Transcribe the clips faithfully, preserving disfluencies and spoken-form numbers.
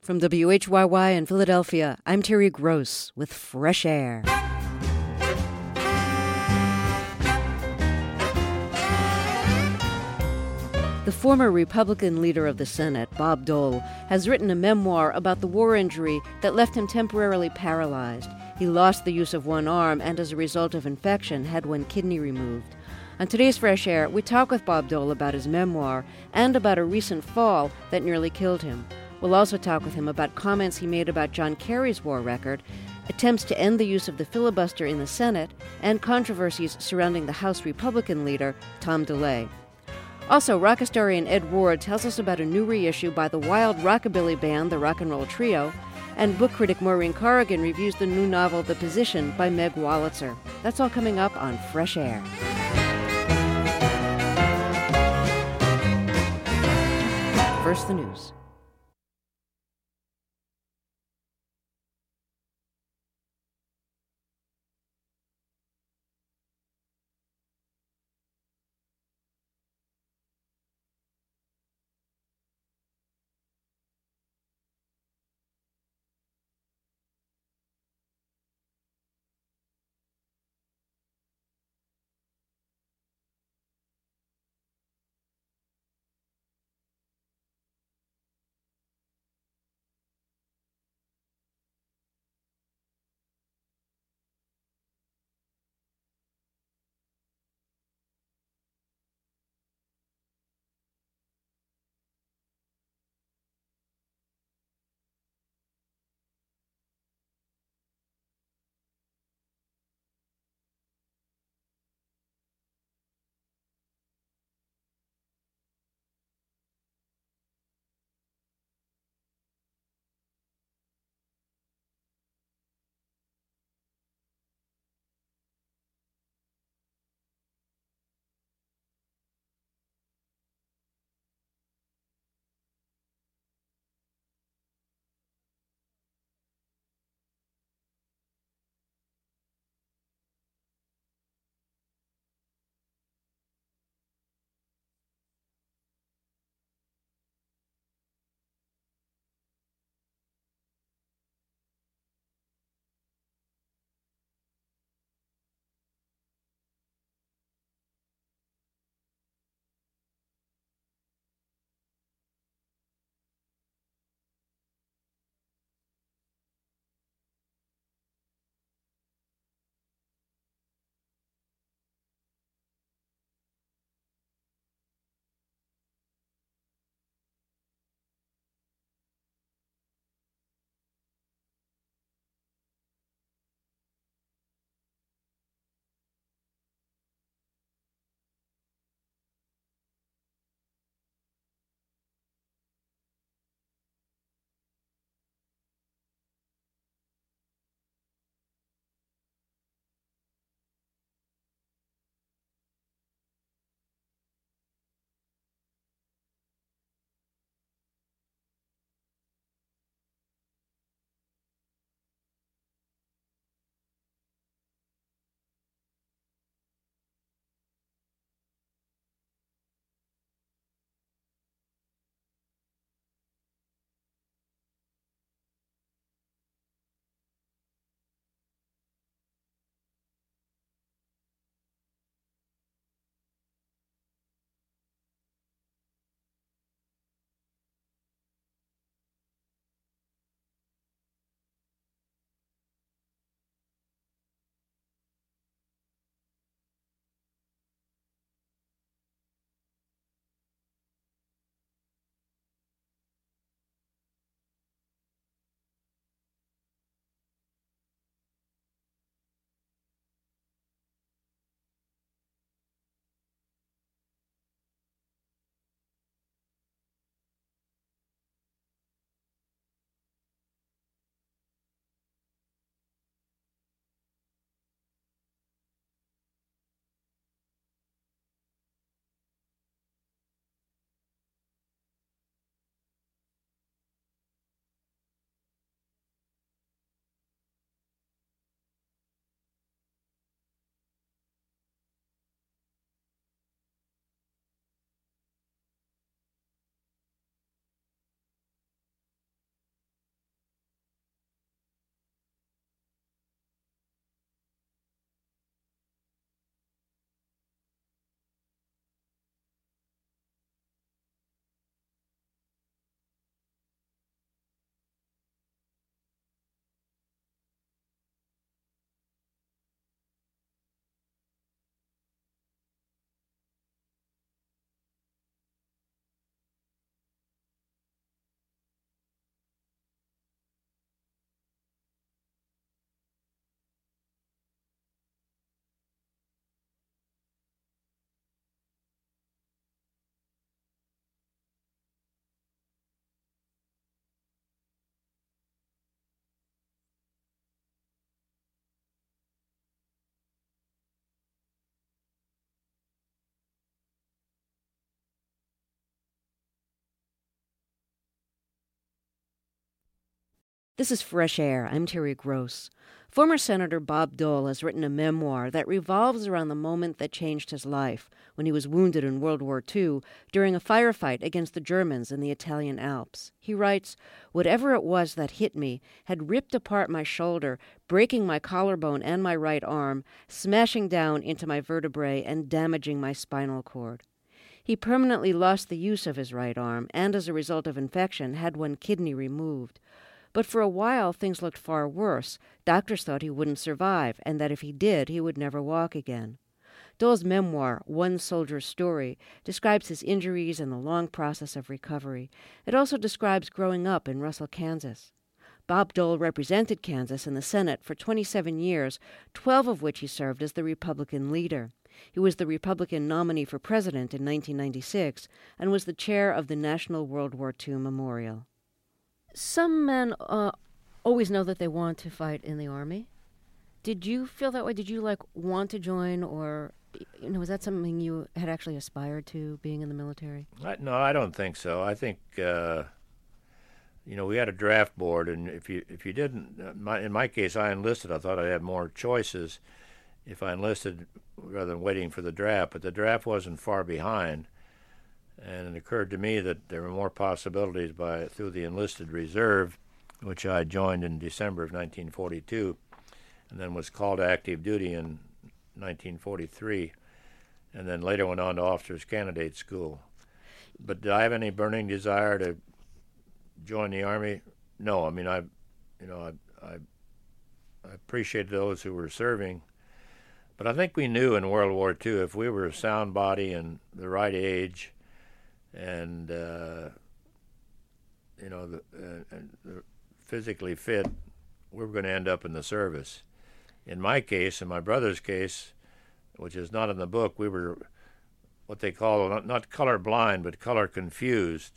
From W H Y Y in Philadelphia, I'm Terry Gross with Fresh Air. The former Republican leader of the Senate, Bob Dole, has written a memoir about the war injury that left him temporarily paralyzed. He lost the use of one arm and, as a result of infection, had one kidney removed. On today's Fresh Air, we talk with Bob Dole about his memoir and about a recent fall that nearly killed him. We'll also talk with him about comments he made about John Kerry's war record, attempts to end the use of the filibuster in the Senate, and controversies surrounding the House Republican leader, Tom DeLay. Also, rock historian Ed Ward tells us about a new reissue by the wild rockabilly band, the Rock and Roll Trio, and book critic Maureen Corrigan reviews the new novel, The Position, by Meg Wolitzer. That's all coming up on Fresh Air. First, the news. This is Fresh Air. I'm Terry Gross. Former Senator Bob Dole has written a memoir that revolves around the moment that changed his life, when he was wounded in World War Two during a firefight against the Germans in the Italian Alps. He writes, "Whatever it was that hit me had ripped apart my shoulder, breaking my collarbone and my right arm, smashing down into my vertebrae and damaging my spinal cord." He permanently lost the use of his right arm and, as a result of infection, had one kidney removed. But for a while, things looked far worse. Doctors thought he wouldn't survive, and that if he did, he would never walk again. Dole's memoir, One Soldier's Story, describes his injuries and the long process of recovery. It also describes growing up in Russell, Kansas. Bob Dole represented Kansas in the Senate for twenty-seven years, twelve of which he served as the Republican leader. He was the Republican nominee for president in nineteen ninety-six and was the chair of the National World War Two Memorial. Some men uh, always know that they want to fight in the Army. Did you feel that way? Did you, like, want to join, or, you know, was that something you had actually aspired to, being in the military? I, no, I don't think so. I think, uh, you know, we had a draft board, and if you if you didn't, uh, my, in my case, I enlisted. I thought I'd have more choices if I enlisted rather than waiting for the draft, but the draft wasn't far behind. And it occurred to me that there were more possibilities by through the enlisted reserve, which I joined in December of nineteen forty-two, and then was called to active duty in nineteen forty-three, and then later went on to officers candidate school. But did I have any burning desire to join the Army? No. I mean, I, you know, I, I, I appreciated those who were serving, but I think we knew in World War Two if we were a sound body and the right age, and uh, you know, the, uh, the physically fit, we were going to end up in the service. In my case, in my brother's case, which is not in the book, we were what they call not, not color blind, but color confused,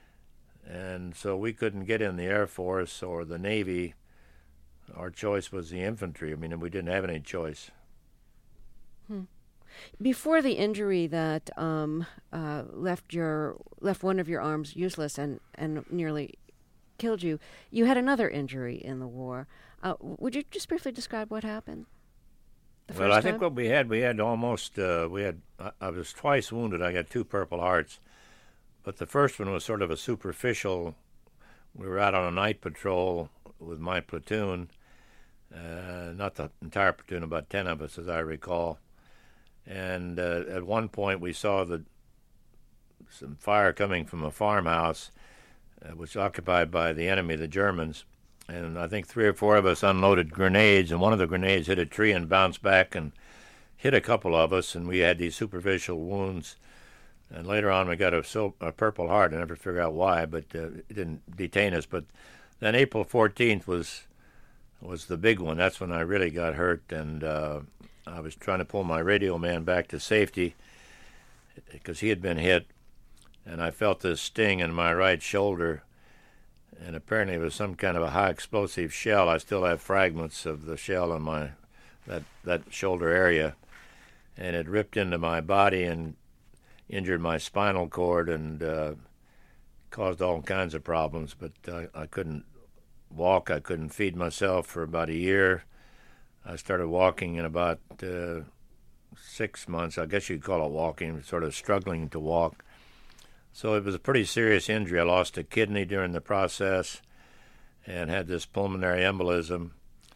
and so we couldn't get in the Air Force or the Navy. Our choice was the infantry. I mean, we didn't have any choice. Hmm. Before the injury that um, uh, left your left one of your arms useless and, and nearly killed you, you had another injury in the war. Uh, would you just briefly describe what happened? The well, first I think time? what we had, we had almost, uh, we had, I, I was twice wounded. I got two Purple Hearts, but the first one was sort of a superficial. We were out on a night patrol with my platoon, uh, not the entire platoon, about ten of us, as I recall. And uh, at one point we saw the some fire coming from a farmhouse, uh, which was occupied by the enemy, the Germans. And I think three or four of us unloaded grenades, and one of the grenades hit a tree and bounced back and hit a couple of us, and we had these superficial wounds. And later on we got a, sil- a Purple Heart. I never figured out why, but uh, it didn't detain us. But then April fourteenth was was the big one. That's when I really got hurt, and uh, I was trying to pull my radio man back to safety because he had been hit, and I felt this sting in my right shoulder, and apparently it was some kind of a high explosive shell. I still have fragments of the shell in my that that shoulder area, and it ripped into my body and injured my spinal cord and uh, caused all kinds of problems. But uh, I couldn't walk. I couldn't feed myself for about a year. I started walking in about uh, six months. I guess you'd call it walking, sort of struggling to walk. So it was a pretty serious injury. I lost a kidney during the process and had this pulmonary embolism.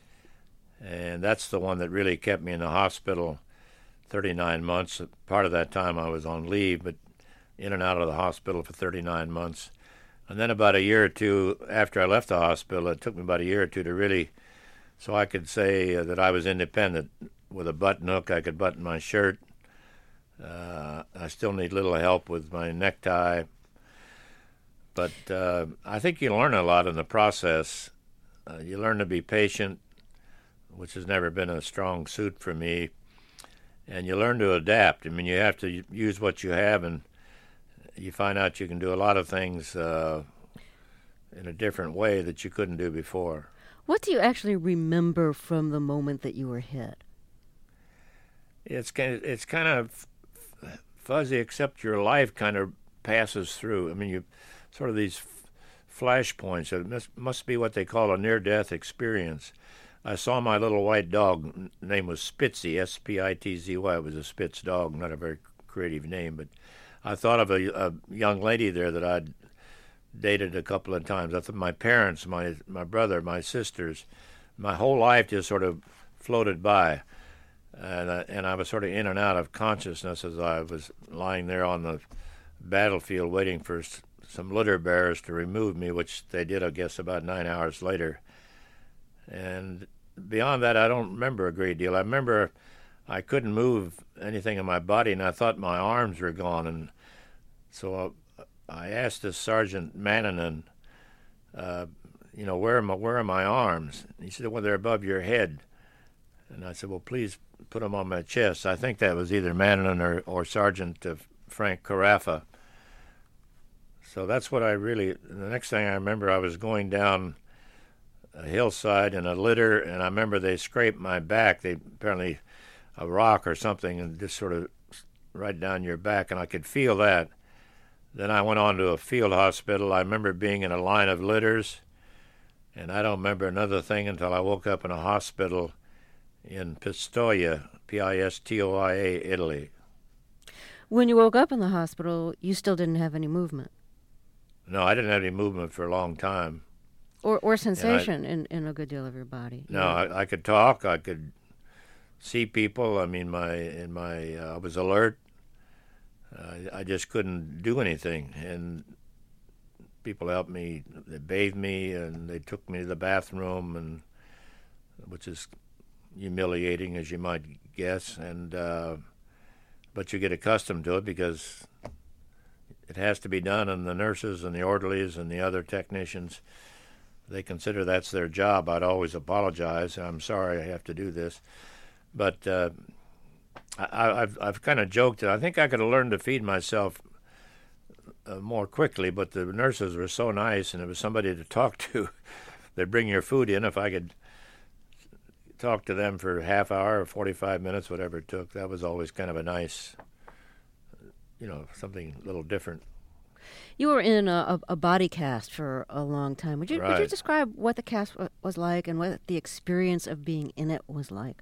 And that's the one that really kept me in the hospital thirty-nine months. Part of that time I was on leave, but in and out of the hospital for thirty-nine months. And then about a year or two after I left the hospital, it took me about a year or two to really, so I could say uh, that I was independent. With a button hook, I could button my shirt. Uh, I still need little help with my necktie. But uh, I think you learn a lot in the process. Uh, you learn to be patient, which has never been a strong suit for me. And you learn to adapt. I mean, you have to use what you have, and you find out you can do a lot of things uh, in a different way that you couldn't do before. What do you actually remember from the moment that you were hit? It's kind of, it's kind of fuzzy, except your life kind of passes through. I mean, you sort of these flashpoints. It must, must be what they call a near-death experience. I saw my little white dog. Name was Spitzy, S P I T Z Y. It was a Spitz dog, not a very creative name, but I thought of a, a young lady there that I'd dated a couple of times. I thought my parents, my my brother, my sisters, my whole life just sort of floated by, and I, and I was sort of in and out of consciousness as I was lying there on the battlefield waiting for s- some litter bearers to remove me, which they did, I guess, about nine hours later. And beyond that, I don't remember a great deal. I remember I couldn't move anything in my body, and I thought my arms were gone. And so I, I asked this Sergeant Mannanen, uh, you know, where are my, where are my arms? And he said, well, they're above your head. And I said, well, please put them on my chest. I think that was either Mannanen or, or Sergeant uh, Frank Carafa. So that's what I really, the next thing I remember, I was going down a hillside in a litter, and I remember they scraped my back. They apparently a rock or something, and just sort of right down your back, and I could feel that. Then I went on to a field hospital. I remember being in a line of litters, and I don't remember another thing until I woke up in a hospital in Pistoia, P I S T O I A, Italy. When you woke up in the hospital, you still didn't have any movement? No, I didn't have any movement for a long time. Or or sensation I, in, in a good deal of your body? No, yeah. I, I could talk. I could see people. I mean, my in my uh, I was alert. Uh, I just couldn't do anything, and people helped me. They bathed me, and they took me to the bathroom, and which is humiliating, as you might guess. And uh, but you get accustomed to it because it has to be done, and the nurses and the orderlies and the other technicians, they consider that's their job. I'd always apologize. I'm sorry I have to do this. But uh, I, I've, I've kind of joked that I think I could have learned to feed myself uh, more quickly, but the nurses were so nice, and it was somebody to talk to. They'd bring your food in. If I could talk to them for a half hour or forty-five minutes, whatever it took, that was always kind of a nice, you know, something a little different. You were in a, a body cast for a long time. Would you Right. would you describe what the cast w- was like and what the experience of being in it was like?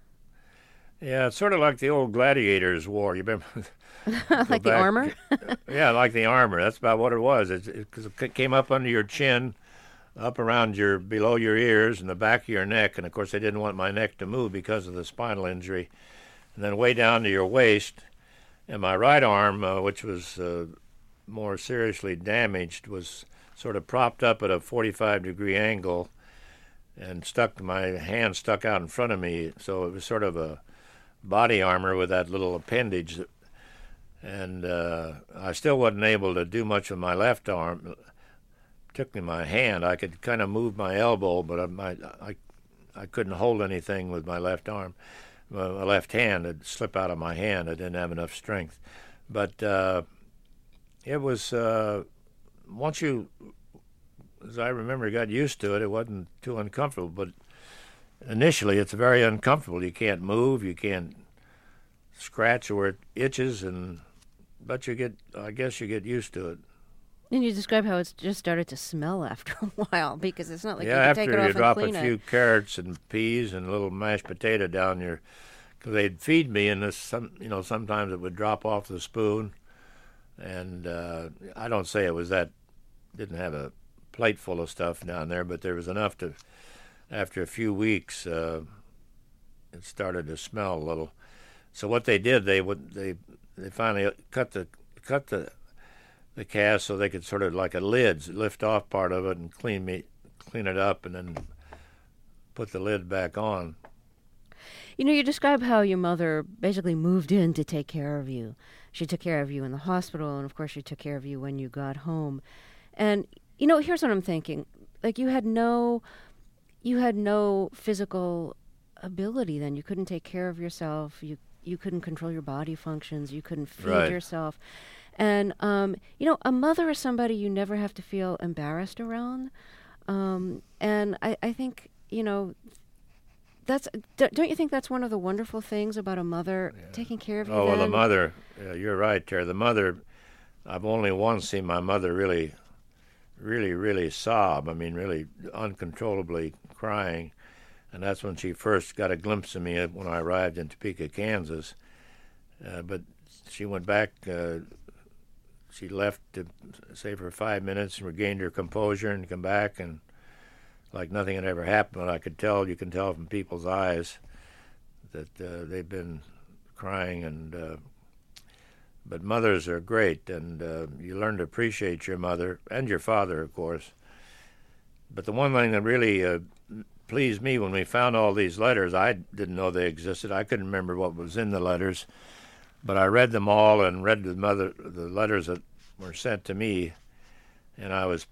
Yeah, it's sort of like the old gladiators' war. You remember? Like the back- armor? Yeah, like the armor. That's about what it was. It, it, 'cause it came up under your chin, up around your, below your ears, and the back of your neck. And of course, they didn't want my neck to move because of the spinal injury. And then way down to your waist, and my right arm, uh, which was uh, more seriously damaged, was sort of propped up at a forty-five degree angle, and stuck. My hand stuck out in front of me, so it was sort of a body armor with that little appendage. That, and uh, I still wasn't able to do much with my left arm. Particularly my hand, I could kind of move my elbow, but I, my, I, I couldn't hold anything with my left arm. My, my left hand would slip out of my hand. I didn't have enough strength. But uh, it was, uh, once you, as I remember, got used to it, it wasn't too uncomfortable. But initially, it's very uncomfortable. You can't move, you can't scratch where it itches, and but you get, I guess you get used to it. And you describe how it's just started to smell after a while because it's not like yeah, you can take it after off you and drop clean a it. few carrots and peas and a little mashed potato down your, because they'd feed me, and this, some, you know, sometimes it would drop off the spoon, and uh, I don't say it was that, didn't have a plate full of stuff down there, but there was enough to, after a few weeks, uh, it started to smell a little. So what they did, they would they they finally cut the cut the the cast so they could sort of like a lids lift off part of it and clean me clean it up and then put the lid back on. You know, you describe how your mother basically moved in to take care of you. She took care of you in the hospital, and of course she took care of you when you got home. And you know, here's what I'm thinking: like you had no, you had no physical ability then. You couldn't take care of yourself. You you couldn't control your body functions. You couldn't feed Right. yourself. And um, you know, a mother is somebody you never have to feel embarrassed around. Um, and I, I think you know. That's don't you think that's one of the wonderful things about a mother Yeah. taking care of you? Oh, well, the then? mother, yeah, you're right, Terry. The mother, I've only once seen my mother really really, really sob. I mean, really uncontrollably crying. And that's when she first got a glimpse of me when I arrived in Topeka, Kansas. Uh, but she went back, uh, she left to say for five minutes and regained her composure and come back, and like nothing had ever happened. But I could tell, you can tell from people's eyes that uh, they've been crying. And uh, but mothers are great, and uh, you learn to appreciate your mother and your father, of course. But the one thing that really uh, pleased me when we found all these letters, I didn't know they existed. I couldn't remember what was in the letters, but I read them all and read the mother the letters that were sent to me, and I was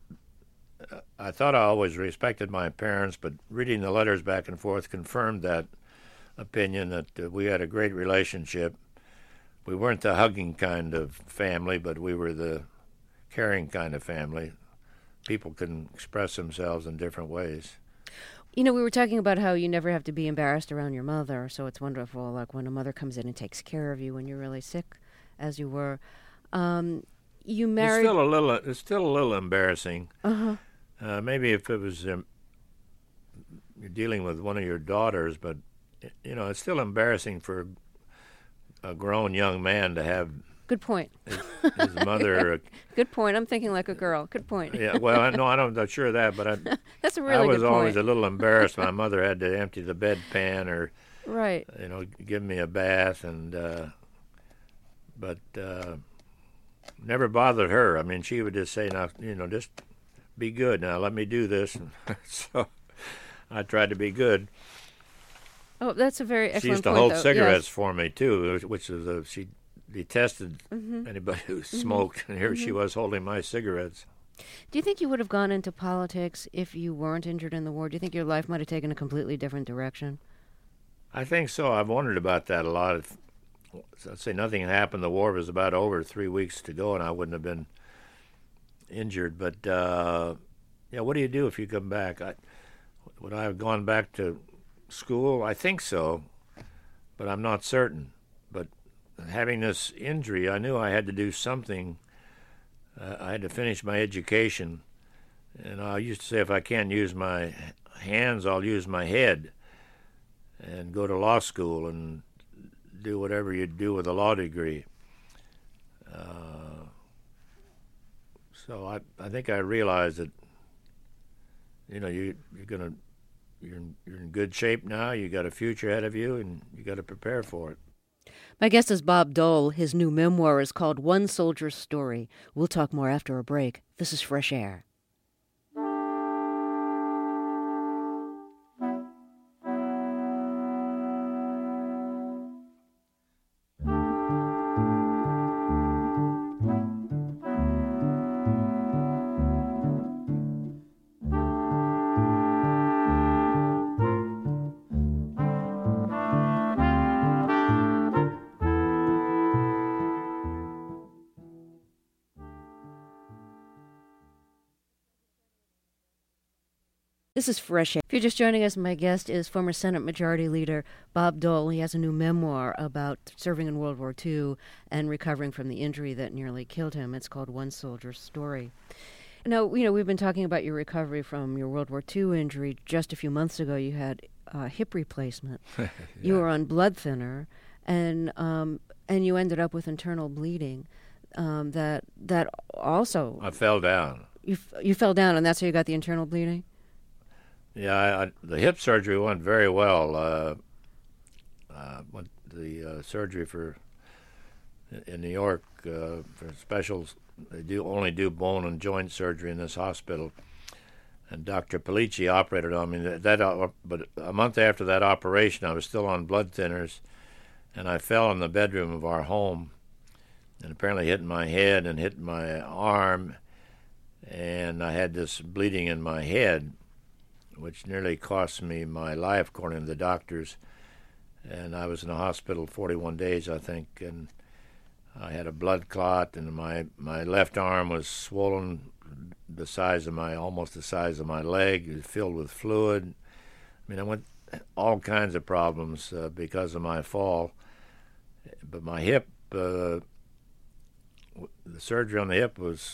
I thought I always respected my parents, but reading the letters back and forth confirmed that opinion, that uh, we had a great relationship. We weren't the hugging kind of family, but we were the caring kind of family. People can express themselves in different ways. You know, we were talking about how you never have to be embarrassed around your mother, so it's wonderful, like when a mother comes in and takes care of you when you're really sick, as you were. Um, you married... It's still a little, it's still a little embarrassing. Uh-huh. Uh, maybe if it was um, you're dealing with one of your daughters, but, you know, it's still embarrassing for a grown young man to have... Good point. His, his mother... uh, Good point. I'm thinking like a girl. Good point. Yeah, well, I, no, I'm not sure of that, but I, That's a really I was good point. always a little embarrassed. My mother had to empty the bedpan or, right. you know, give me a bath, and uh, but uh, never bothered her. I mean, she would just say, "Now, you know, just be good. Now, let me do this." And so I tried to be good. Oh, that's a very excellent She used to point, hold though. cigarettes Yes. for me too, which is a, she detested Mm-hmm. anybody who smoked, and here Mm-hmm. she was holding my cigarettes. Do you think you would have gone into politics if you weren't injured in the war? Do you think your life might have taken a completely different direction? I think so. I've wondered about that a lot. If, I'd say nothing had happened. The war was about over, three weeks to go, and I wouldn't have been injured. But, uh, yeah, what do you do if you come back? I, would I have gone back to school? I think so, but I'm not certain. But having this injury, I knew I had to do something. Uh, I had to finish my education. And I used to say, if I can't use my hands, I'll use my head and go to law school and do whatever you do with a law degree. Uh, so I, I think I realized that, you know, you, you're gonna, you're in, you're in good shape now. You got a future ahead of you, and you got to prepare for it. My guest is Bob Dole. His new memoir is called One Soldier's Story. We'll talk more after a break. This is Fresh Air. This is Fresh Air. If you're just joining us, my guest is former Senate Majority Leader Bob Dole. He has a new memoir about serving in World War Two and recovering from the injury that nearly killed him. It's called One Soldier's Story. Now, you know, we've been talking about your recovery from your World War Two injury. Just a few months ago, you had a hip replacement. Yeah. You were on blood thinner, and um, and you ended up with internal bleeding. Um, that that also I fell down. You f- you fell down, and that's how you got the internal bleeding. Yeah, I, I, the hip surgery went very well. Uh, uh, went the uh, surgery for in New York uh, for specials. They do only do bone and joint surgery in this hospital, and Doctor Pellicci operated on me. That, that uh, but a month after that operation, I was still on blood thinners, and I fell in the bedroom of our home, and apparently hit my head and hit my arm, and I had this bleeding in my head, which nearly cost me my life, according to the doctors. And I was in the hospital forty-one days, I think, and I had a blood clot, and my, my left arm was swollen the size of my, almost the size of my leg. It was filled with fluid. I mean, I went all kinds of problems uh, because of my fall. But my hip, uh, the surgery on the hip was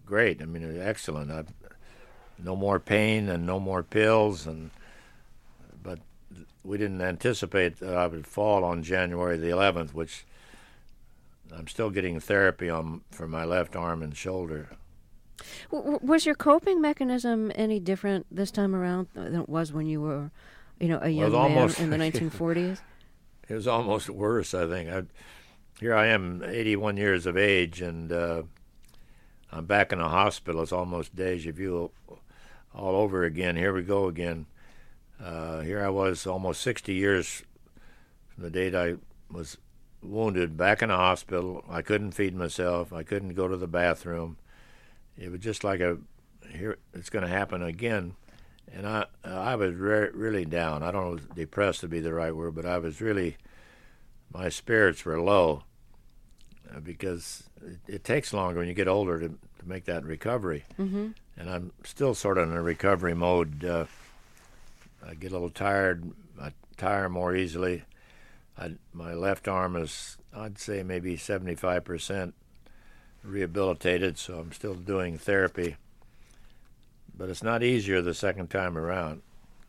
great. I mean, it was excellent. I, no more pain and no more pills, and but we didn't anticipate that I would fall on January the eleventh, which I'm still getting therapy on for my left arm and shoulder. W- was your coping mechanism any different this time around than it was when you were, you know, a young well, man almost, in the nineteen forties? It was almost worse, I think. I, here I am, eighty-one years of age, and uh, I'm back in a hospital. It's almost deja vu all over again. Here we go again. Uh, here I was almost sixty years from the date I was wounded, back in a hospital. I couldn't feed myself. I couldn't go to the bathroom. It was just like a, here it's going to happen again. And I I was re- really down. I don't know if depressed would be the right word, but I was really, my spirits were low uh, because it, it takes longer when you get older to, to make that recovery. Mm-hmm. And I'm still sort of in a recovery mode. Uh, I get a little tired. I tire more easily. I, my left arm is, I'd say, maybe seventy-five percent rehabilitated, so I'm still doing therapy. But it's not easier the second time around.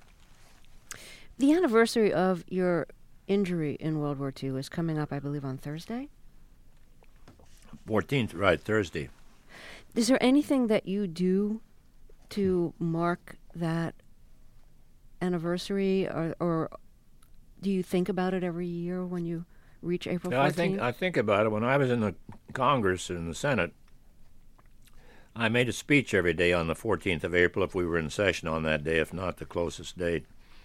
The anniversary of your injury in World War Two is coming up, I believe, on Thursday? fourteenth, right, Thursday. Is there anything that you do to mark that anniversary, or, or do you think about it every year when you reach April fourteenth? No, I think I think about it. When I was in the Congress and the Senate, I made a speech every day on the fourteenth of April if we were in session on that day, if not the closest date,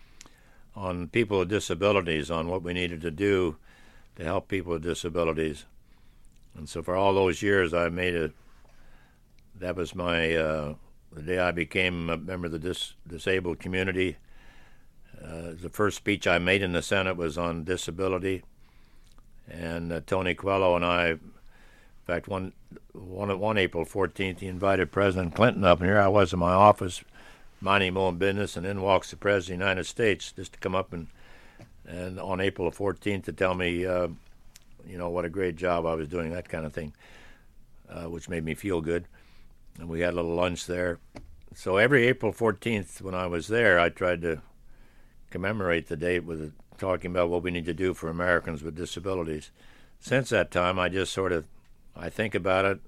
on people with disabilities, on what we needed to do to help people with disabilities. And so for all those years, I made a, that was my, uh, the day I became a member of the dis, disabled community. Uh, the first speech I made in the Senate was on disability. And uh, Tony Coelho and I, in fact, one, one, one April fourteenth, he invited President Clinton up, and here I was in my office, minding my own business, and in walks the President of the United States just to come up and, and on April fourteenth to tell me, uh, you know, what a great job I was doing, that kind of thing, uh, which made me feel good. And we had a little lunch there. So every April fourteenth when I was there, I tried to commemorate the date with talking about what we need to do for Americans with disabilities. Since that time, I just sort of, I think about it,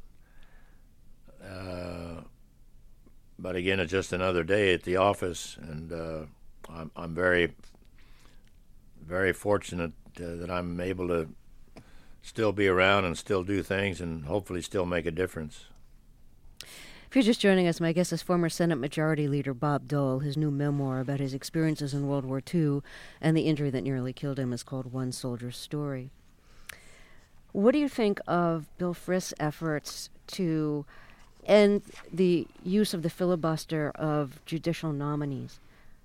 uh, but again, it's just another day at the office, and uh, I'm, I'm very, very fortunate uh, that I'm able to still be around and still do things and hopefully still make a difference. If you're just joining us, my guest is former Senate Majority Leader Bob Dole. His new memoir about his experiences in World War Two and the injury that nearly killed him is called One Soldier's Story. What do you think of Bill Frist's efforts to end the use of the filibuster of judicial nominees?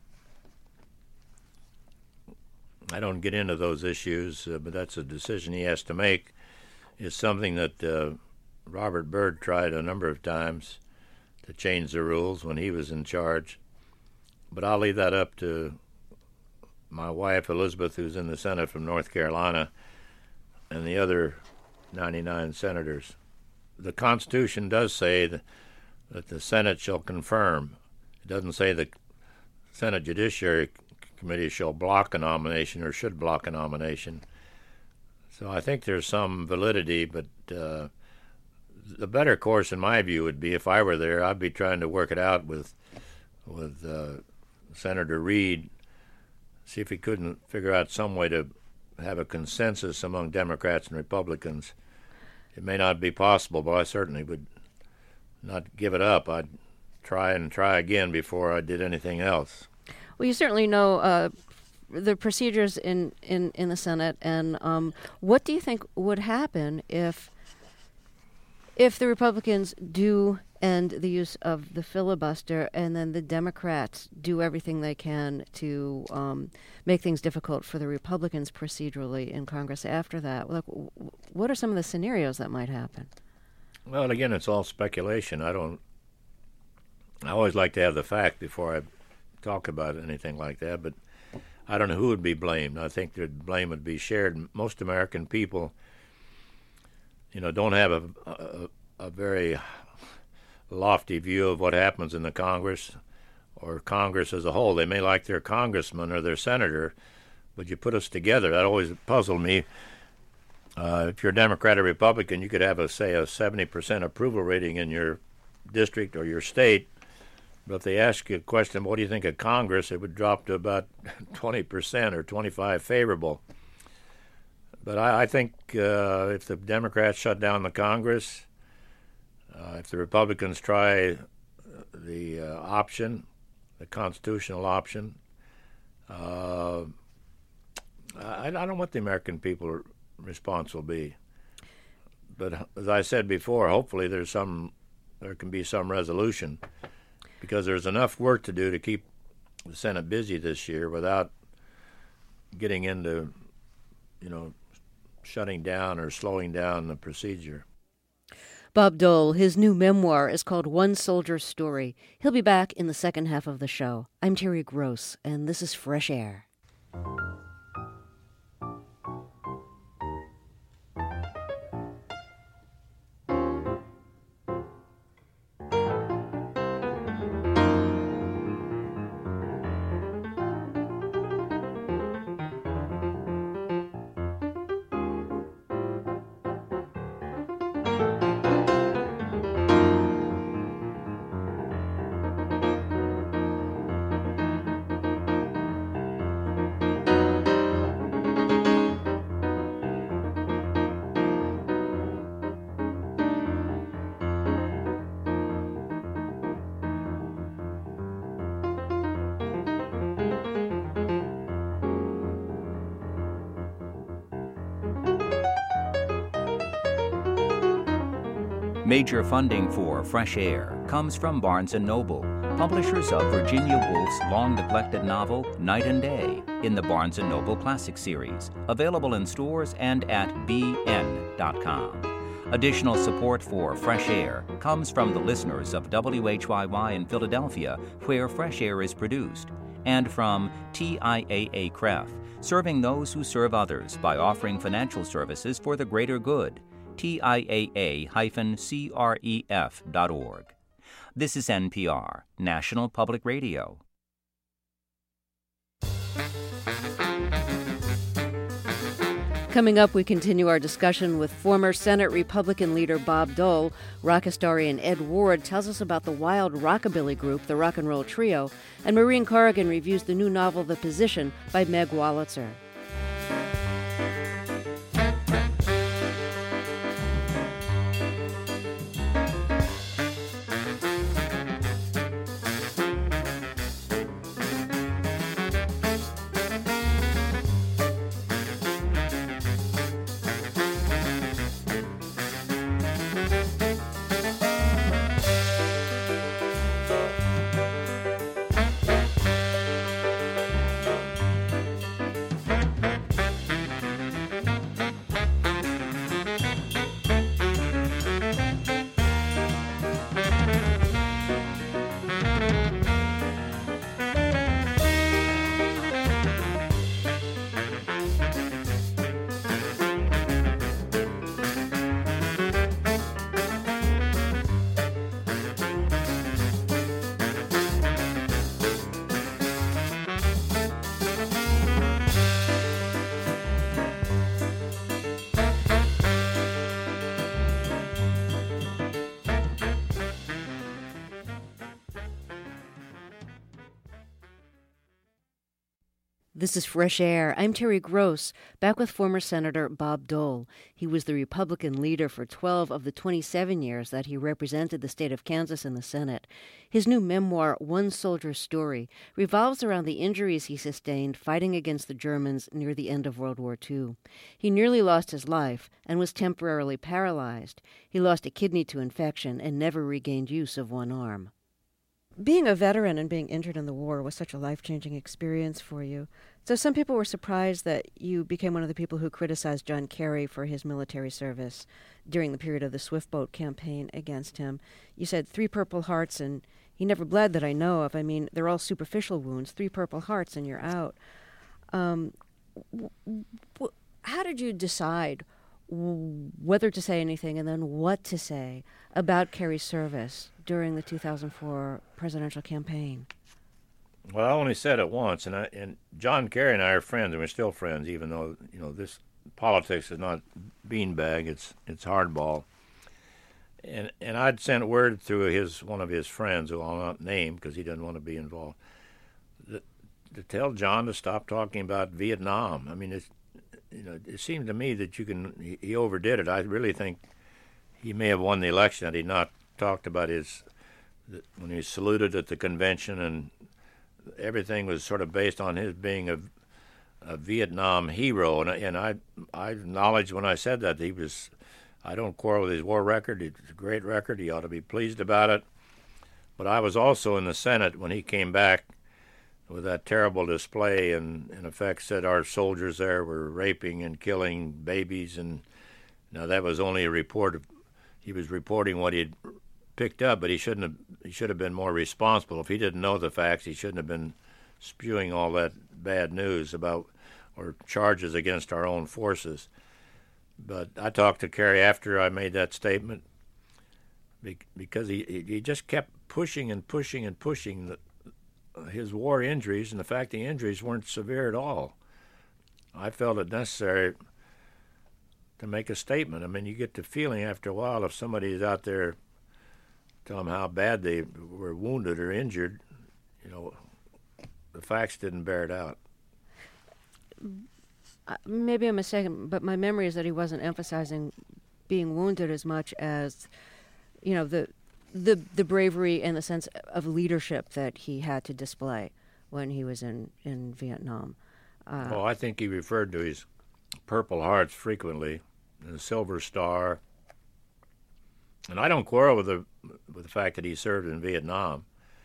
I don't get into those issues, uh, but that's a decision he has to make. It's something that uh, Robert Byrd tried a number of times to change the rules when he was in charge. But I'll leave that up to my wife, Elizabeth, who's in the Senate from North Carolina, and the other ninety-nine senators. The Constitution does say that, that the Senate shall confirm. It doesn't say the Senate Judiciary Committee shall block a nomination or should block a nomination. So I think there's some validity, but uh, the better course, in my view, would be if I were there, I'd be trying to work it out with with uh, Senator Reid, see if he couldn't figure out some way to have a consensus among Democrats and Republicans. It may not be possible, but I certainly would not give it up. I'd try and try again before I did anything else. Well, you certainly know uh, the procedures in, in, in the Senate, and um, what do you think would happen if if the Republicans do end the use of the filibuster, and then the Democrats do everything they can to um, make things difficult for the Republicans procedurally in Congress after that? Like, what are some of the scenarios that might happen? Well, again, it's all speculation. I don't. I always like to have the fact before I talk about anything like that, but I don't know who would be blamed. I think the blame would be shared. Most American people, you know, don't have a, a, a very lofty view of what happens in the Congress or Congress as a whole. They may like their congressman or their senator, but you put us together. That always puzzled me. Uh, if you're a Democrat or Republican, you could have, a, say, a seventy percent approval rating in your district or your state. But if they ask you a question, what do you think of Congress, it would drop to about twenty percent or twenty-five favorable. But I, I think uh, if the Democrats shut down the Congress, uh, if the Republicans try the uh, option, the constitutional option, uh, I, I don't know what the American people response will be. But as I said before, hopefully there's some, there can be some resolution, because there's enough work to do to keep the Senate busy this year without getting into, you know, shutting down or slowing down the procedure. Bob Dole, his new memoir is called One Soldier's Story. He'll be back in the second half of the show. I'm Terry Gross, and this is Fresh Air. Major funding for Fresh Air comes from Barnes and Noble, publishers of Virginia Woolf's long-neglected novel Night and Day in the Barnes and Noble Classic Series, available in stores and at b n dot com. Additional support for Fresh Air comes from the listeners of W H Y Y in Philadelphia, where Fresh Air is produced, and from T I A A C R E F, serving those who serve others by offering financial services for the greater good. T I A A C R E F dot org. This is N P R, National Public Radio. Coming up, we continue our discussion with former Senate Republican leader Bob Dole. Rock historian Ed Ward tells us about the wild rockabilly group, the Rock and Roll Trio, and Maureen Corrigan reviews the new novel The Position by Meg Wolitzer. This is Fresh Air. I'm Terry Gross, back with former Senator Bob Dole. He was the Republican leader for twelve of the twenty-seven years that he represented the state of Kansas in the Senate. His new memoir, One Soldier's Story, revolves around the injuries he sustained fighting against the Germans near the end of World War Two. He nearly lost his life and was temporarily paralyzed. He lost a kidney to infection and never regained use of one arm. Being a veteran and being injured in the war was such a life-changing experience for you. So some people were surprised that you became one of the people who criticized John Kerry for his military service during the period of the Swift Boat campaign against him. You said three Purple Hearts, and he never bled that I know of. I mean, they're all superficial wounds, three Purple Hearts, and you're out. Um, w- w- how did you decide w- whether to say anything and then what to say about Kerry's service during the two thousand four presidential campaign. Well, I only said it once, and I, and John Kerry and I are friends, and we're still friends, even though, you know, this politics is not beanbag, it's it's hardball. And and I'd sent word through his one of his friends, who I'll not name because he doesn't want to be involved, that, to tell John to stop talking about Vietnam. I mean, it's, you know, it seemed to me that you can he, he overdid it. I really think he may have won the election had he not talked about his when he saluted at the convention, and everything was sort of based on his being a, a Vietnam hero. And and I I acknowledged when I said that he was. I don't quarrel with his war record. It's a great record. He ought to be pleased about it. But I was also in the Senate when he came back with that terrible display and, in effect, said our soldiers there were raping and killing babies. And now that was only a report of, he was reporting what he'd picked up, but he shouldn't have, he should have been more responsible. If he didn't know the facts, he shouldn't have been spewing all that bad news about or charges against our own forces. But I talked to Kerry after I made that statement because he he just kept pushing and pushing and pushing the, his war injuries, and the fact the injuries weren't severe at all. I felt it necessary to make a statement. I mean, you get the feeling after a while if somebody is out there telling them how bad they were wounded or injured, you know, the facts didn't bear it out. Uh, maybe I'm mistaken, but my memory is that he wasn't emphasizing being wounded as much as, you know, the the the bravery and the sense of leadership that he had to display when he was in, in Vietnam. Uh, well, I think he referred to his Purple Hearts frequently, the Silver Star. And I don't quarrel with the with the fact that he served in Vietnam.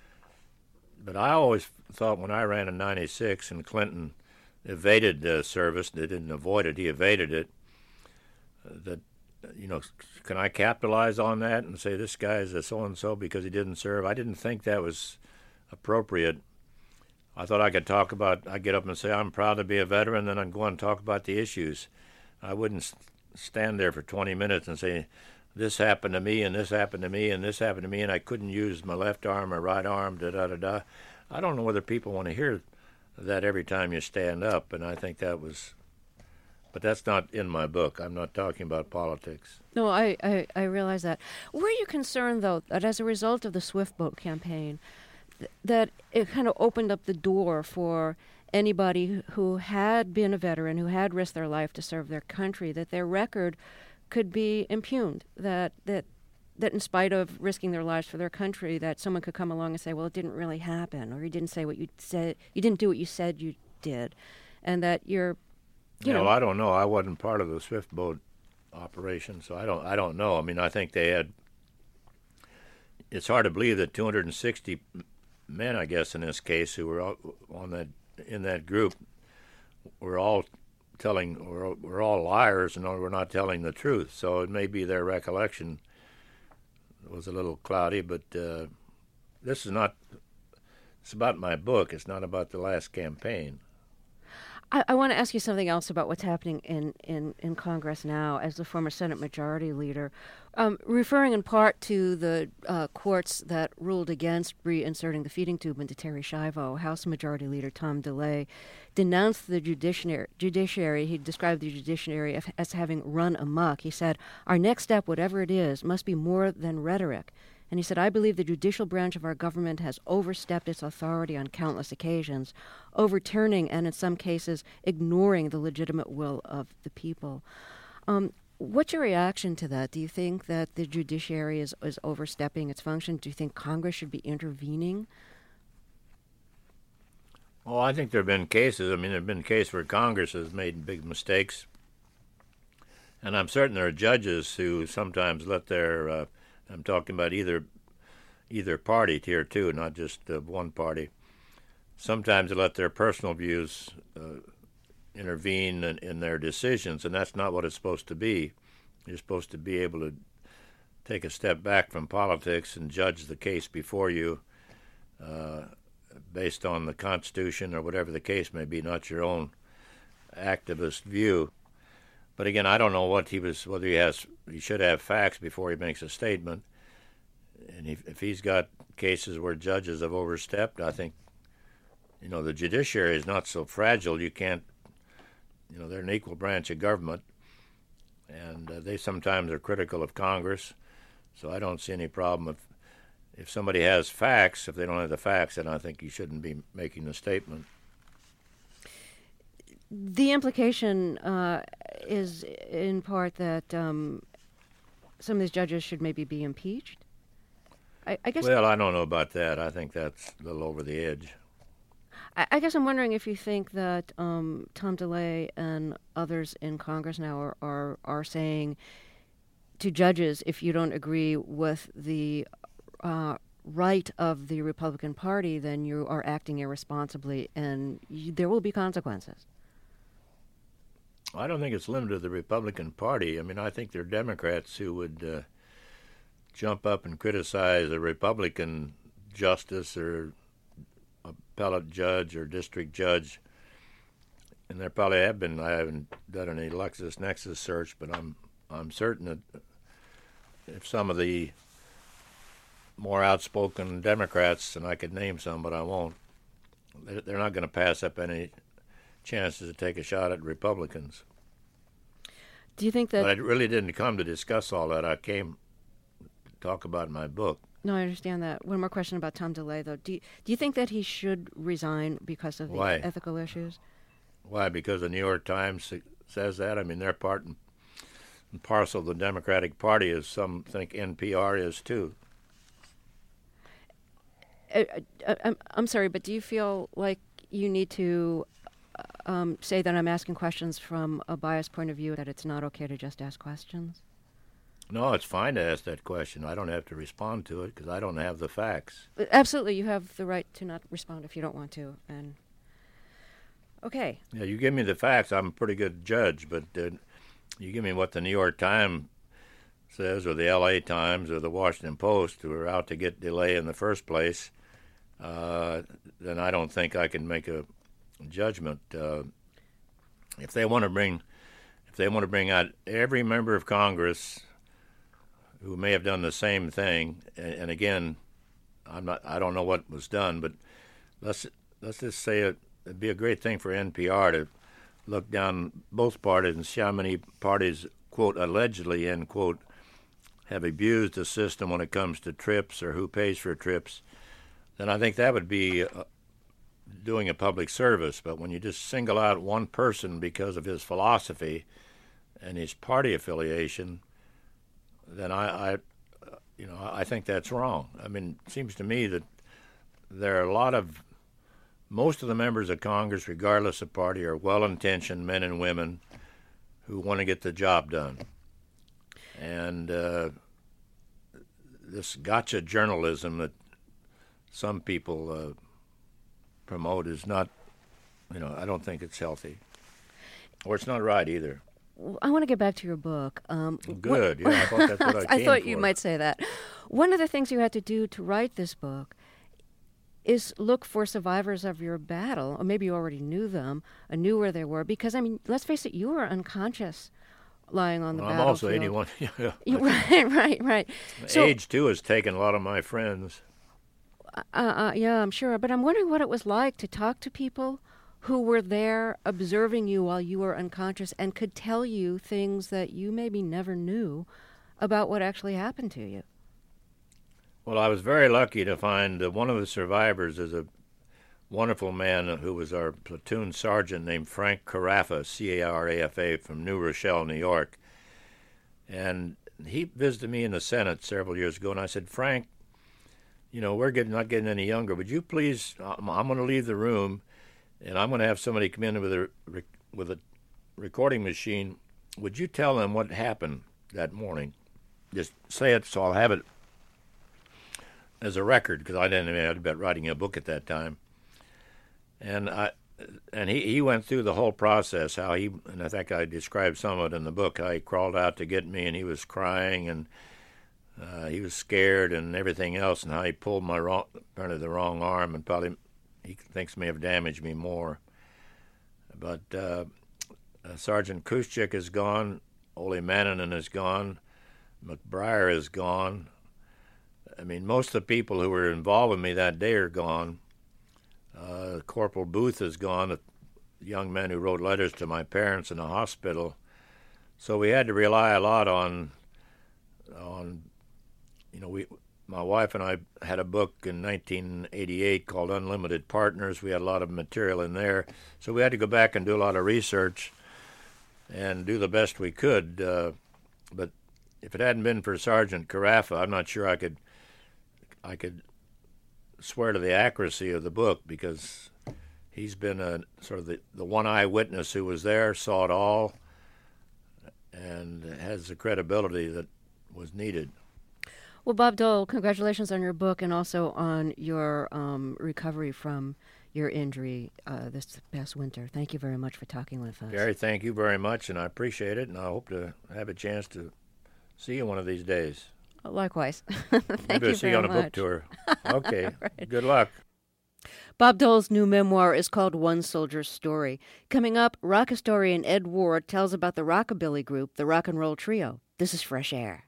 But I always thought when I ran in ninety-six and Clinton evaded uh, service, they didn't avoid it, he evaded it, uh, that, you know, can I capitalize on that and say this guy is a so-and-so because he didn't serve? I didn't think that was appropriate. I thought I could talk about, I'd get up and say, I'm proud to be a veteran, then I'd go on and talk about the issues. I wouldn't stand there for twenty minutes and say, this happened to me, and this happened to me, and this happened to me, and I couldn't use my left arm or right arm, da-da-da-da. I don't know whether people want to hear that every time you stand up, and I think that was, but that's not in my book. I'm not talking about politics. No, I, I, I realize that. Were you concerned, though, that as a result of the Swift Boat campaign, th- that it kind of opened up the door for anybody who had been a veteran, who had risked their life to serve their country, that their record could be impugned, that that that in spite of risking their lives for their country, that someone could come along and say, well, it didn't really happen, or you didn't say what you said, you didn't do what you said you did, and that you're, you yeah, know. Well, I don't know. I wasn't part of the Swift Boat operation, so I don't I don't know. I mean, I think they had, it's hard to believe that two hundred sixty men, I guess, in this case, who were on that in that group, were all telling, we're, we're all liars, and we're not telling the truth. So it may be their recollection was a little cloudy, but uh, this is not, it's about my book. It's not about the last campaign. I, I want to ask you something else about what's happening in, in, in Congress now as the former Senate Majority Leader. Um, referring in part to the uh, courts that ruled against reinserting the feeding tube into Terri Schiavo, House Majority Leader Tom DeLay denounced the judiciary. judiciary. He described the judiciary as having run amok. He said, our next step, whatever it is, must be more than rhetoric. And he said, I believe the judicial branch of our government has overstepped its authority on countless occasions, overturning and in some cases ignoring the legitimate will of the people. Um, what's your reaction to that? Do you think that the judiciary is, is overstepping its function? Do you think Congress should be intervening? Well, I think there have been cases. I mean, there have been cases where Congress has made big mistakes. And I'm certain there are judges who sometimes let their, uh, I'm talking about either either party, tier two, not just uh, one party, sometimes they let their personal views uh, intervene in, in their decisions, and that's not what it's supposed to be. You're supposed to be able to take a step back from politics and judge the case before you uh, based on the Constitution or whatever the case may be, not your own activist view. But again, I don't know what he was, whether he has, he should have facts before he makes a statement. And if, if he's got cases where judges have overstepped, I think, you know, the judiciary is not so fragile. You can't, you know, they're an equal branch of government, and uh, they sometimes are critical of Congress. So I don't see any problem if if somebody has facts. If they don't have the facts, then I think you shouldn't be making the statement. The implication uh, is in part that um, some of these judges should maybe be impeached. I, I guess. Well, I don't know about that. I think that's a little over the edge. I, I guess I'm wondering if you think that um, Tom DeLay and others in Congress now are, are are saying to judges, if you don't agree with the uh, right of the Republican Party, then you are acting irresponsibly, and you, there will be consequences. I don't think it's limited to the Republican Party. I mean, I think there are Democrats who would uh, jump up and criticize a Republican justice or appellate judge or district judge, and there probably have been. I haven't done any LexisNexis search, but I'm I'm certain that if some of the more outspoken Democrats, and I could name some, but I won't, they're not going to pass up any chances to take a shot at Republicans. Do you think that... But I really didn't come to discuss all that. I came to talk about my book. No, I understand that. One more question about Tom DeLay, though. Do you, do you think that he should resign because of the Why? ethical issues? Why? Because the New York Times says that? I mean, they're part and parcel of the Democratic Party, as some think N P R is, too. I, I, I'm, I'm sorry, but do you feel like you need to um, say that I'm asking questions from a biased point of view, that it's not okay to just ask questions? No, it's fine to ask that question. I don't have to respond to it because I don't have the facts. Absolutely, you have the right to not respond if you don't want to. And okay. Yeah, you give me the facts, I'm a pretty good judge, but uh, you give me what the New York Times says, or the L A Times, or the Washington Post, who are out to get DeLay in the first place, uh, then I don't think I can make a judgment. Uh, if they want to bring, if they want to bring out every member of Congress who may have done the same thing, and, and again, I'm not, I don't know what was done, but let's let's just say it, it'd be a great thing for N P R to look down both parties and see how many parties, quote, allegedly, end quote, have abused the system when it comes to trips or who pays for trips. Then I think that would be uh, doing a public service. But when you just single out one person because of his philosophy and his party affiliation, then I, I you know, I think that's wrong. I mean, it seems to me that there are a lot of, most of the members of Congress, regardless of party, are well-intentioned men and women who want to get the job done. And uh, this gotcha journalism that some people uh, promote is not, you know, I don't think it's healthy. Or it's not right either. I want to get back to your book. Um, Good. What, yeah, I thought that's what I came I thought for. you might say that. One of the things you had to do to write this book is look for survivors of your battle, or maybe you already knew them, or knew where they were, because, I mean, let's face it, you were unconscious lying on the well, I'm battlefield. also eighty-one. you, right, right, right. So, Age, too, has taken a lot of my friends. Uh, uh, yeah, I'm sure. But I'm wondering what it was like to talk to people who were there observing you while you were unconscious and could tell you things that you maybe never knew about what actually happened to you. Well, I was very lucky to find uh, one of the survivors is a wonderful man who was our platoon sergeant named Frank Carafa, C A R A F A, from New Rochelle, New York. And he visited me in the Senate several years ago, and I said, Frank, you know, we're getting, not getting any younger. Would you please, I'm, I'm going to leave the room, and I'm going to have somebody come in with a, with a recording machine. Would you tell them what happened that morning? Just say it so I'll have it as a record, because I didn't know about writing a book at that time. And I, and he, he went through the whole process, how he, and I think I described some of it in the book, how he crawled out to get me, and he was crying, and uh, he was scared and everything else, and how he pulled my wrong, apparently the wrong arm, and probably he thinks may have damaged me more. But uh, uh, Sergeant Kuschik is gone. Ole Manninen is gone. McBriar is gone. I mean, most of the people who were involved with me that day are gone. Uh, Corporal Booth is gone, a young man who wrote letters to my parents in the hospital. So we had to rely a lot on, on, you know, we, my wife and I had a book in nineteen eighty-eight called Unlimited Partners. We had a lot of material in there. So we had to go back and do a lot of research and do the best we could. Uh, but if it hadn't been for Sergeant Carafa, I'm not sure I could, I could swear to the accuracy of the book, because he's been a sort of the, the one eyewitness who was there, saw it all, and has the credibility that was needed. Well, Bob Dole, congratulations on your book and also on your um, recovery from your injury uh, this past winter. Thank you very much for talking with us. Gary, thank you very much, and I appreciate it, and I hope to have a chance to see you one of these days. Likewise. Thank Maybe you I'll see you on a much. book tour. Okay. Right. Good luck. Bob Dole's new memoir is called One Soldier's Story. Coming up, rock historian Ed Ward tells about the rockabilly group, the Rock and Roll Trio. This is Fresh Air.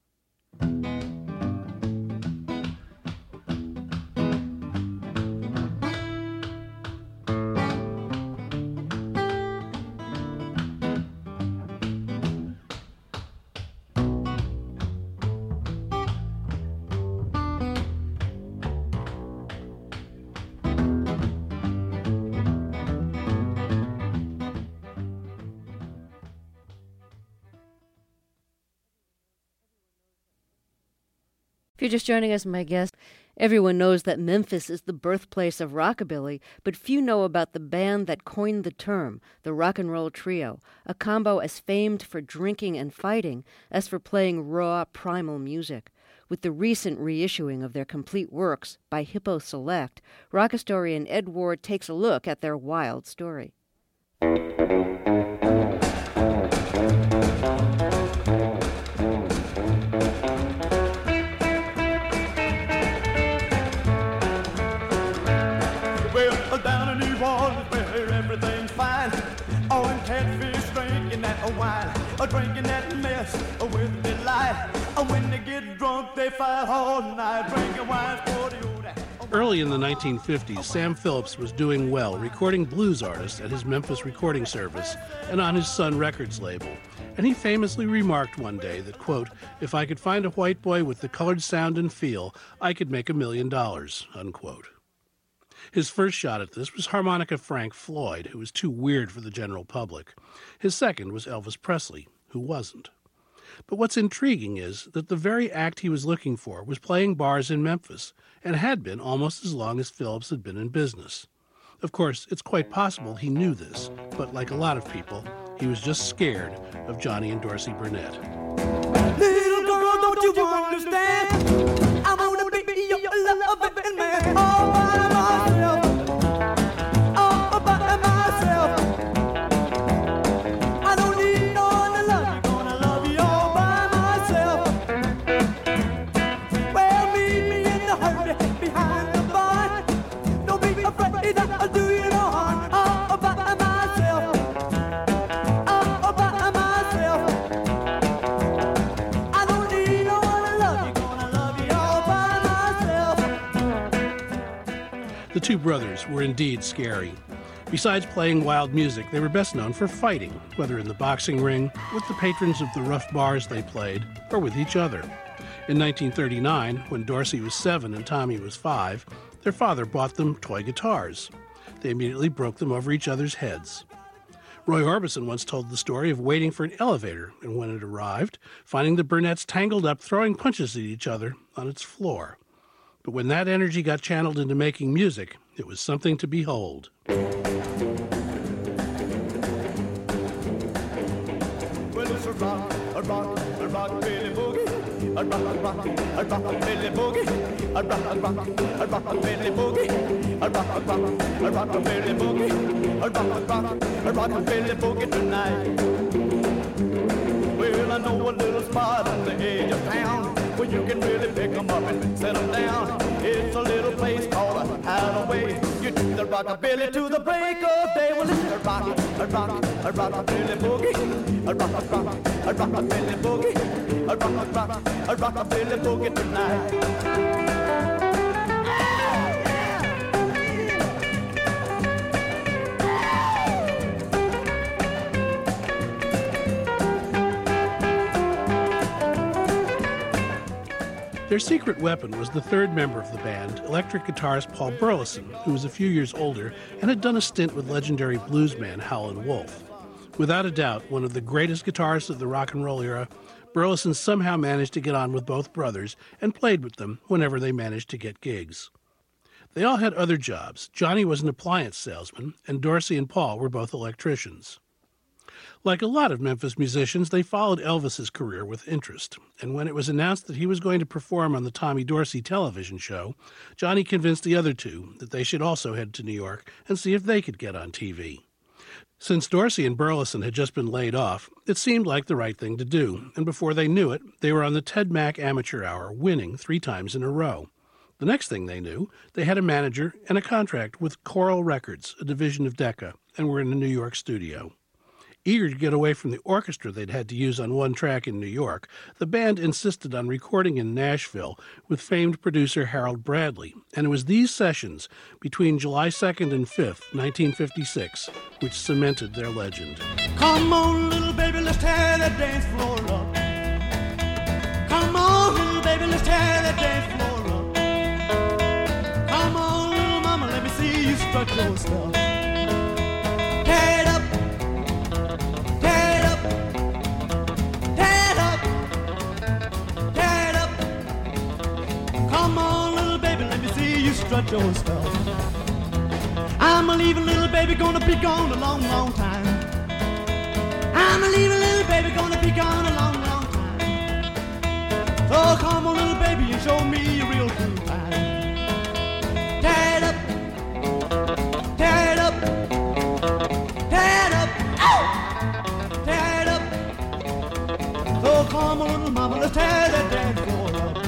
If you're just joining us, my guest, everyone knows that Memphis is the birthplace of rockabilly, but few know about the band that coined the term, the Rock and Roll Trio, a combo as famed for drinking and fighting as for playing raw, primal music. With the recent reissuing of their complete works by Hippo Select, rock historian Ed Ward takes a look at their wild story. Drinking that mess with delight. When they get drunk, they fight all night. Drinking wine for the old. Early in the nineteen fifties, Sam Phillips was doing well, recording blues artists at his Memphis recording service and on his Sun Records label. And he famously remarked one day that, quote, "If I could find a white boy with the colored sound and feel, I could make a million dollars," unquote. His first shot at this was harmonica Frank Floyd, who was too weird for the general public. His second was Elvis Presley, who wasn't. But what's intriguing is that the very act he was looking for was playing bars in Memphis, and had been almost as long as Phillips had been in business. Of course, it's quite possible he knew this, but like a lot of people, he was just scared of Johnny and Dorsey Burnett. Little girl, don't you understand? I wanna be your loving man all by myself. All by myself. I don't need no one to love you. Gonna love you all by myself. Well, meet me in the hurry behind the barn. Don't be afraid I'll do you no harm. All by myself. All by myself. I don't need no one to love you. Gonna love you all by myself. The two brothers were indeed scary. Besides playing wild music, they were best known for fighting, whether in the boxing ring, with the patrons of the rough bars they played, or with each other. In nineteen thirty-nine, when Dorsey was seven and Tommy was five, their father bought them toy guitars. They immediately broke them over each other's heads. Roy Orbison once told the story of waiting for an elevator, and when it arrived, finding the Burnetts tangled up throwing punches at each other on its floor. But when that energy got channeled into making music, it was something to behold. Well, it's a rock, a rock, a rock, Billy Boogie. A rock, a rock, a rock, Billy Boogie. A rock, a rock, a rock, Billy Boogie. A rock, a rock, a rock, Billy Boogie. A rock, a rock, a rock, Billy Boogie tonight. Well, I know a little spot on the edge of town where you can really pick 'em up and set 'em down. It's a little place called a Hideaway. You do the rockabilly to the break of day. Well, it's the rock, a rock, a rockabilly boogie, a rock, a rock, a rockabilly boogie, a rock, a rock, a rockabilly boogie tonight. Their secret weapon was the third member of the band, electric guitarist Paul Burleson, who was a few years older and had done a stint with legendary bluesman Howlin' Wolf. Without a doubt, one of the greatest guitarists of the rock and roll era, Burleson somehow managed to get on with both brothers and played with them whenever they managed to get gigs. They all had other jobs. Johnny was an appliance salesman, and Dorsey and Paul were both electricians. Like a lot of Memphis musicians, they followed Elvis's career with interest, and when it was announced that he was going to perform on the Tommy Dorsey television show, Johnny convinced the other two that they should also head to New York and see if they could get on T V. Since Dorsey and Burleson had just been laid off, it seemed like the right thing to do, and before they knew it, they were on the Ted Mack Amateur Hour, winning three times in a row. The next thing they knew, they had a manager and a contract with Coral Records, a division of Decca, and were in a New York studio. Eager to get away from the orchestra they'd had to use on one track in New York, the band insisted on recording in Nashville with famed producer Harold Bradley, and it was these sessions between July second and fifth, nineteen fifty-six, which cemented their legend. Come on, little baby, let's tear that dance floor up. Come on, little baby, let's tear that dance floor up. Come on, little mama, let me see you strut your stuff. Tear it up. Come on, little baby, let me see you strut your stuff. I'm a leaving, little baby, gonna be gone a long, long time. I'm a leaving, little baby, gonna be gone a long, long time. So come on, little baby, and show me a real cool time. Tear it up, tear it up, tear it up, oh! Tear it up. So come on, little mama, let's tear that dance floor up.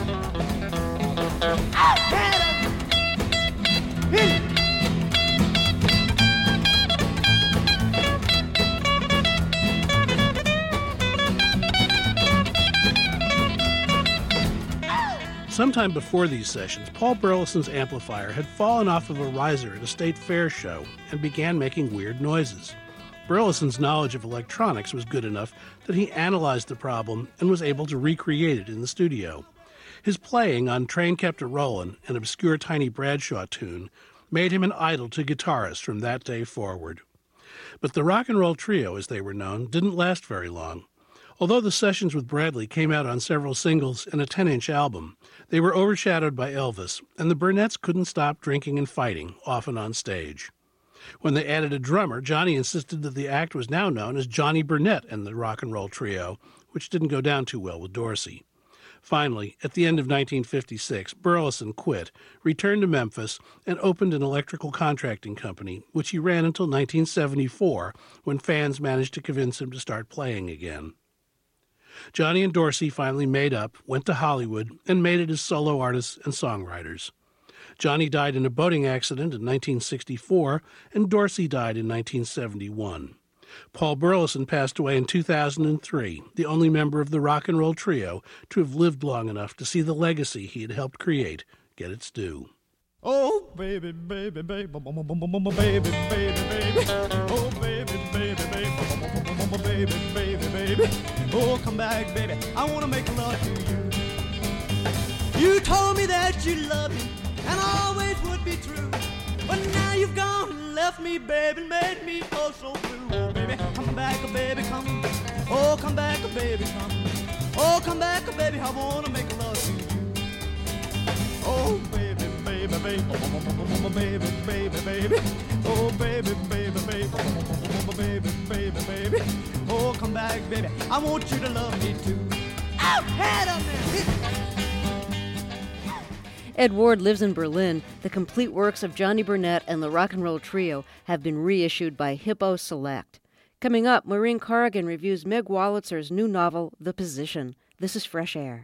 Sometime before these sessions, Paul Burleson's amplifier had fallen off of a riser at a state fair show and began making weird noises. Burleson's knowledge of electronics was good enough that he analyzed the problem and was able to recreate it in the studio. His playing on Train Kept a Rollin', an obscure Tiny Bradshaw tune, made him an idol to guitarists from that day forward. But the rock and roll trio, as they were known, didn't last very long. Although the sessions with Bradley came out on several singles and a ten-inch album, they were overshadowed by Elvis, and the Burnett's couldn't stop drinking and fighting, often on stage. When they added a drummer, Johnny insisted that the act was now known as Johnny Burnett and the Rock and Roll Trio, which didn't go down too well with Dorsey. Finally, at the end of nineteen fifty-six, Burleson quit, returned to Memphis, and opened an electrical contracting company, which he ran until nineteen seventy-four, when fans managed to convince him to start playing again. Johnny and Dorsey finally made up, went to Hollywood, and made it as solo artists and songwriters. Johnny died in a boating accident in nineteen sixty-four, and Dorsey died in nineteen seventy-one. Paul Burleson passed away in two thousand three, the only member of the Rock and Roll Trio to have lived long enough to see the legacy he had helped create get its due. Oh, baby, baby, baby, baby, baby, baby. Oh, baby, baby, baby, baby, baby, baby. Oh, come back, baby. I want to make love to you. You told me that you loved me and always would be true. But now you've gone and left me, baby, made me oh so blue. Oh, baby, come back, baby, come. Oh, come back, baby, come. Oh, come back, baby, I want to make love to you. Oh, baby, baby, baby, baby, baby, baby. Oh, baby, baby, baby, baby, baby, baby. Oh, come back, baby, I want you to love me too. Oh, head up there. Ed Ward lives in Berlin. The complete works of Johnny Burnett and the Rock and Roll Trio have been reissued by Hippo Select. Coming up, Maureen Corrigan reviews Meg Wolitzer's new novel, The Position. This is Fresh Air.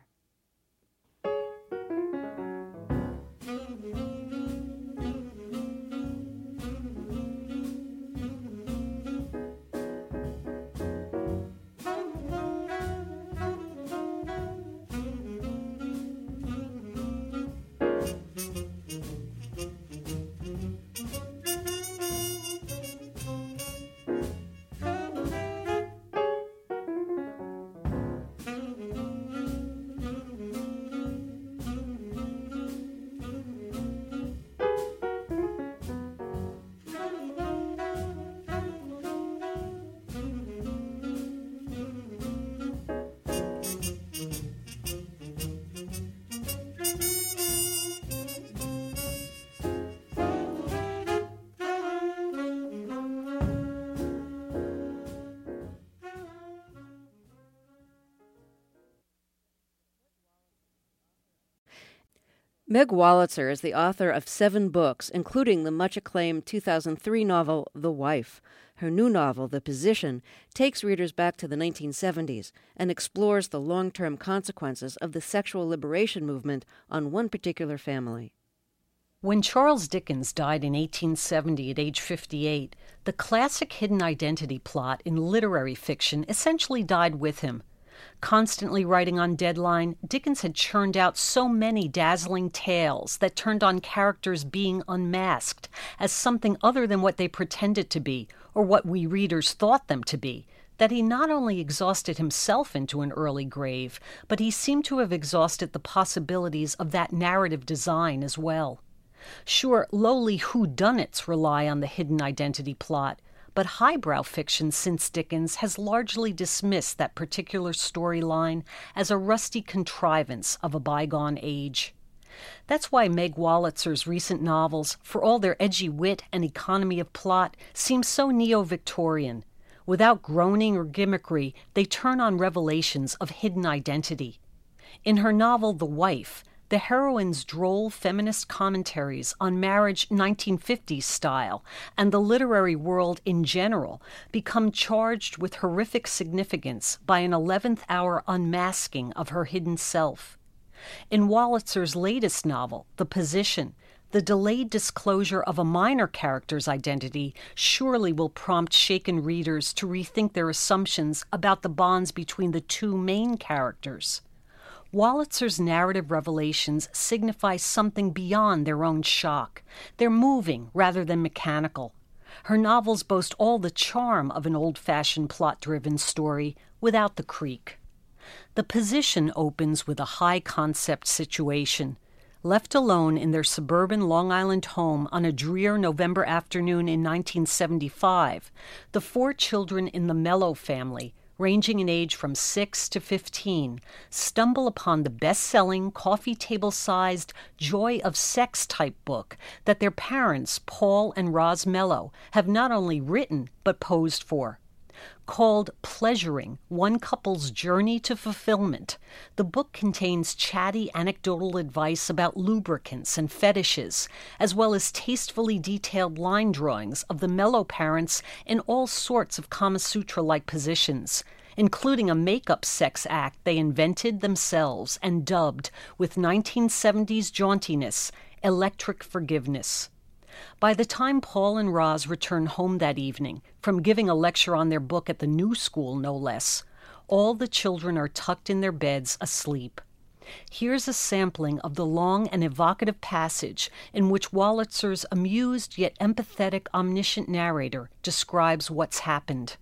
Meg Wolitzer is the author of seven books, including the much-acclaimed two thousand three novel The Wife. Her new novel, The Position, takes readers back to the nineteen seventies and explores the long-term consequences of the sexual liberation movement on one particular family. When Charles Dickens died in eighteen seventy at age fifty-eight, the classic hidden identity plot in literary fiction essentially died with him. Constantly writing on deadline, Dickens had churned out so many dazzling tales that turned on characters being unmasked as something other than what they pretended to be, or what we readers thought them to be, that he not only exhausted himself into an early grave, but he seemed to have exhausted the possibilities of that narrative design as well. Sure, lowly whodunits rely on the hidden identity plot, but highbrow fiction since Dickens has largely dismissed that particular storyline as a rusty contrivance of a bygone age. That's why Meg Wolitzer's recent novels, for all their edgy wit and economy of plot, seem so neo-Victorian. Without groaning or gimmickry, they turn on revelations of hidden identity. In her novel The Wife, the heroine's droll feminist commentaries on marriage nineteen fifties style and the literary world in general become charged with horrific significance by an eleventh hour unmasking of her hidden self. In Wolitzer's latest novel, The Position, the delayed disclosure of a minor character's identity surely will prompt shaken readers to rethink their assumptions about the bonds between the two main characters. Wolitzer's narrative revelations signify something beyond their own shock. They're moving rather than mechanical. Her novels boast all the charm of an old-fashioned plot-driven story without the creak. The Position opens with a high-concept situation. Left alone in their suburban Long Island home on a drear November afternoon in nineteen seventy-five, the four children in the Mello family, ranging in age from six to fifteen, stumble upon the best-selling, coffee table-sized Joy of Sex type book that their parents, Paul and Roz Mello, have not only written but posed for. Called Pleasuring, One Couple's Journey to Fulfillment, the book contains chatty anecdotal advice about lubricants and fetishes, as well as tastefully detailed line drawings of the Mello parents in all sorts of Kama Sutra-like positions, including a makeup sex act they invented themselves and dubbed, with nineteen seventies jauntiness, Electric Forgiveness. By the time Paul and Roz return home that evening, from giving a lecture on their book at the New School no less, all the children are tucked in their beds asleep. Here's a sampling of the long and evocative passage in which Wolitzer's amused yet empathetic omniscient narrator describes what's happened.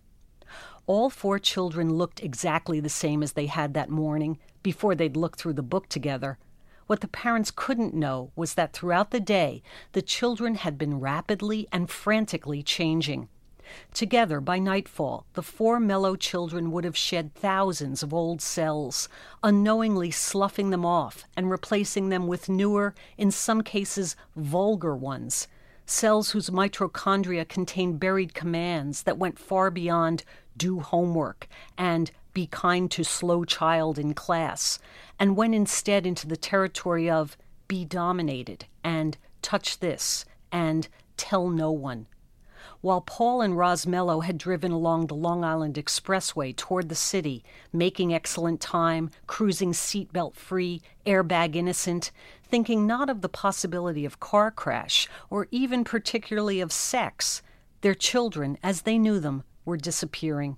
All four children looked exactly the same as they had that morning, before they'd looked through the book together. What the parents couldn't know was that throughout the day, the children had been rapidly and frantically changing. Together, by nightfall, the four Mello children would have shed thousands of old cells, unknowingly sloughing them off and replacing them with newer, in some cases vulgar ones, cells whose mitochondria contained buried commands that went far beyond do homework and be kind to slow child in class, and went instead into the territory of be dominated and touch this and tell no one. While Paul and Roz Mello had driven along the Long Island Expressway toward the city, making excellent time, cruising seatbelt free, airbag innocent, thinking not of the possibility of car crash or even particularly of sex, their children, as they knew them, were disappearing.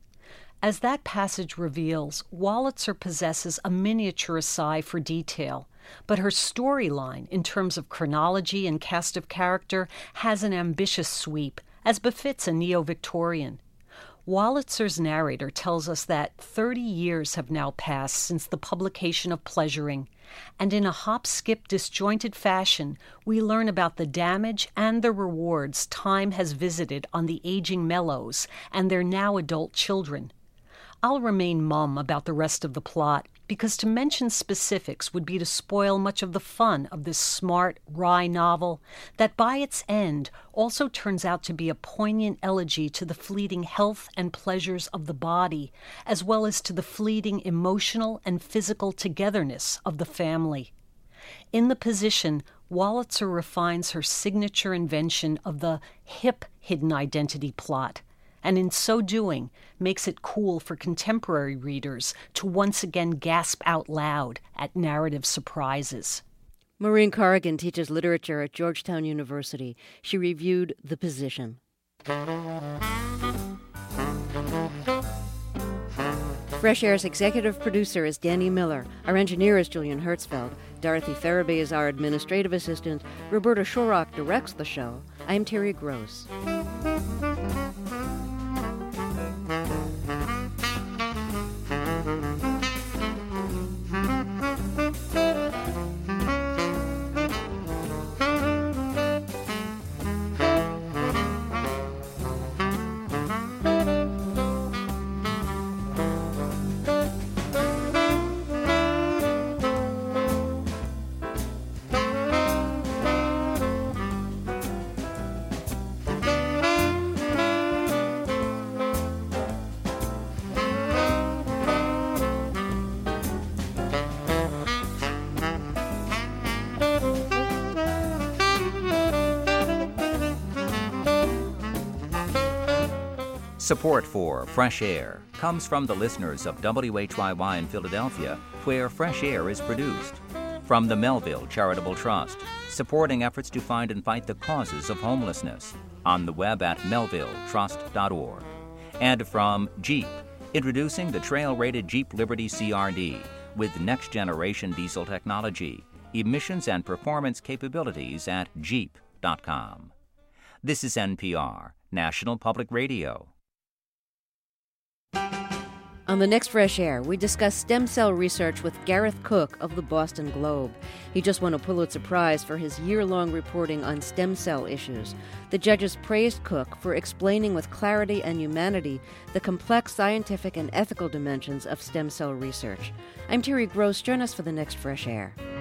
As that passage reveals, Wolitzer possesses a miniaturist eye for detail, but her storyline, in terms of chronology and cast of character, has an ambitious sweep, as befits a neo-Victorian. Wolitzer's narrator tells us that thirty years have now passed since the publication of Pleasuring, and in a hop-skip disjointed fashion, we learn about the damage and the rewards time has visited on the aging Mellos and their now adult children. I'll remain mum about the rest of the plot, because to mention specifics would be to spoil much of the fun of this smart, wry novel that by its end also turns out to be a poignant elegy to the fleeting health and pleasures of the body, as well as to the fleeting emotional and physical togetherness of the family. In The Position, Wolitzer refines her signature invention of the hip hidden identity plot, and in so doing makes it cool for contemporary readers to once again gasp out loud at narrative surprises. Maureen Corrigan teaches literature at Georgetown University. She reviewed The Position. Fresh Air's executive producer is Danny Miller. Our engineer is Julian Hertzfeld. Dorothy Farabee is our administrative assistant. Roberta Shorrock directs the show. I'm Terry Gross. Support for Fresh Air comes from the listeners of W H Y Y in Philadelphia, where Fresh Air is produced. From the Melville Charitable Trust, supporting efforts to find and fight the causes of homelessness, on the web at melville trust dot org. And from Jeep, introducing the trail-rated Jeep Liberty C R D with next-generation diesel technology, emissions and performance capabilities at jeep dot com. This is N P R, National Public Radio. On the next Fresh Air, we discuss stem cell research with Gareth Cook of the Boston Globe. He just won a Pulitzer Prize for his year-long reporting on stem cell issues. The judges praised Cook for explaining with clarity and humanity the complex scientific and ethical dimensions of stem cell research. I'm Terry Gross. Join us for the next Fresh Air.